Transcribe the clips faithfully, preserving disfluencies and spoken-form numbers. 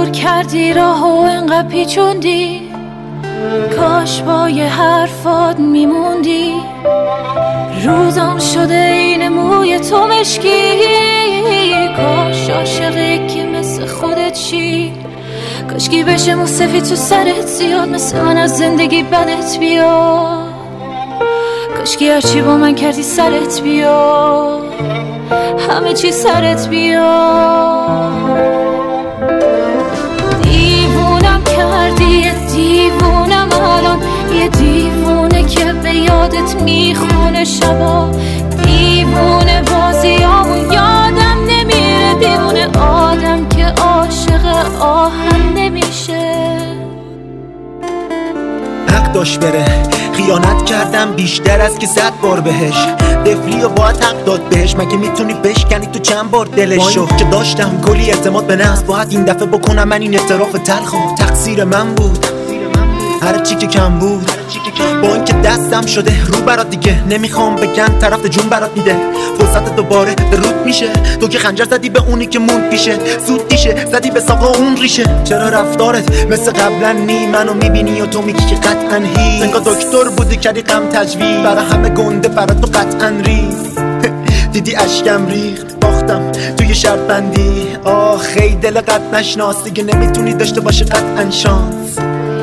پر کردی راه و انقدر پیچوندی، کاش با یه حرفات میموندی. روزام شده این موی تو مشکی، کاش عاشقی که مثل خودت چی. کاشکی بشه مو سفید تو سرت زیاد، مثل من از زندگی بدت بیاد. کاشکی هرچی با من کردی سرت بیاد، همه چی سرت بیاد. دیوونم کردی یه دیوونم الان، یه دیوونه که به یادت میخونه شبا. دیوونه بازیامو یادم نمیره، دیوونه آدم که عاشق آهن نمیشه. حق داشت بره، خیانت کردم بیشتر از که صد بار بهش. دفلی و باید حق داد بهش، مگه میتونی بشکنی تو چند بار دلشو؟ که داشتم کلی اعتماد به نفس، باید این دفعه بکنم من این اعتراف تلخو. تقصیر من بود هر چی که کم بود، با این که دستم شده رو برات دیگه نمیخوام بگم طرف جون برات میده. فرصت دوباره به رود میشه، تو که خنجر زدی به اونی که موند پیشه. زود دیشه زدی به ساقا اون ریشه. چرا رفتارت مثل قبلا نی؟ منو میبینی و تو میگی که قطعا هیچ. انگار دکتر بودی کردی غم تجویز، برای همه گنده برای تو قطعا ریخت. دیدی اشکم ریخت، باختم توی شرط بندی. آه خیلی دل قد نشناس، دیگه نمیتونی داشته باشه قطعا شانس.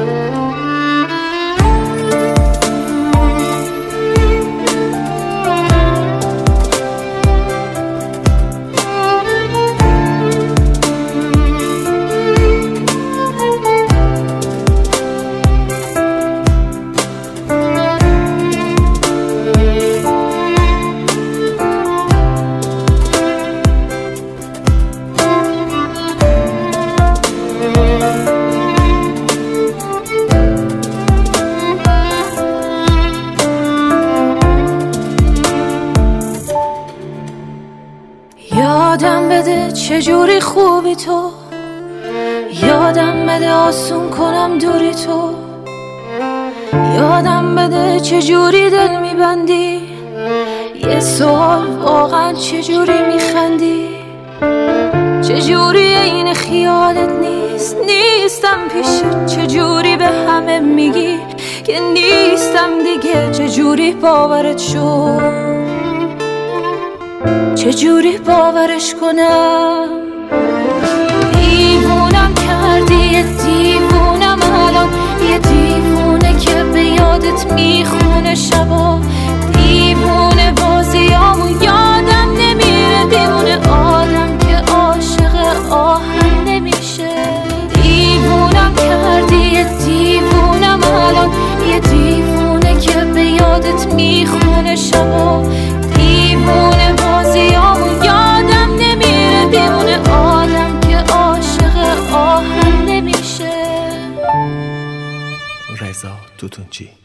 یادم بده چجوری خوبی تو، یادم بده آسون کنم دوری تو. یادم بده چجوری دل میبندی، یه سوال واقعا چجوری میخندی. چجوری این خیالت نیست، نیستم پیشت. چجوری به همه میگی که نیستم دیگه، چجوری باورت شد، چجوری باورش کنم. دیوونم کردی یه دیوونم الان، یه دیوونه که به یادت میخونه شبا. دیوونه بازیامو یادم نمیره، دیوونه آدم که عاشق آهن نمیشه. دیوونم کردی یه دیوونم الان، یه دیوونه که به یادت میخونه شبا. دیوونه بازیامو یادم نمیره، دیوونه آدم که عاشق آهن نمیشه. رضا توتونچی.